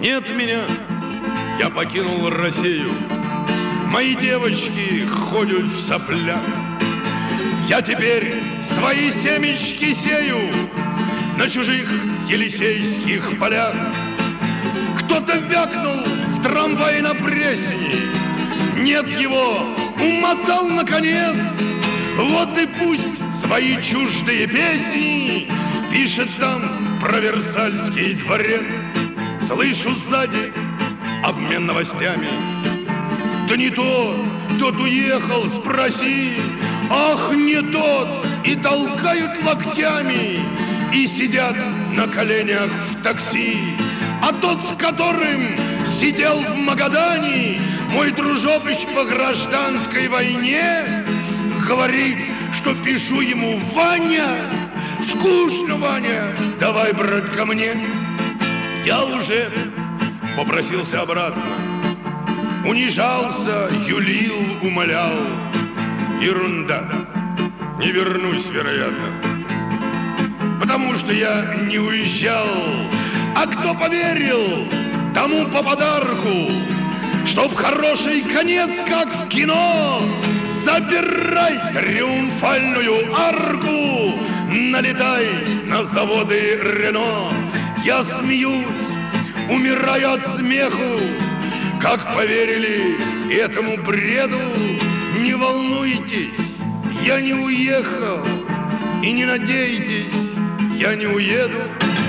Нет меня, я покинул Россию. Мои девочки ходят в соплях. Я теперь свои семечки сею на чужих елисейских полях. Кто-то вякнул в трамвае на Пресне, нет его, умотал наконец. Вот и пусть свои чуждые песни пишет там про Версальский дворец. Слышу сзади обмен новостями. Да не тот уехал, спроси. Ах, не тот, и толкают локтями, и сидят на коленях в такси. А тот, с которым сидел в Магадане, мой дружочек по гражданской войне, говорит, что пишу ему: Ваня, скучно, Ваня, давай, брат, ко мне. Я уже попросился обратно, унижался, юлил, умолял. Ерунда, не вернусь, вероятно, потому что я не уезжал. А кто поверил, тому по подарку, чтоб хороший конец, как в кино. Забирай триумфальную арку, налетай на заводы Рено. Я смеюсь, умираю от смеху, как поверили этому бреду. Не волнуйтесь, я не уехал, и не надейтесь, я не уеду.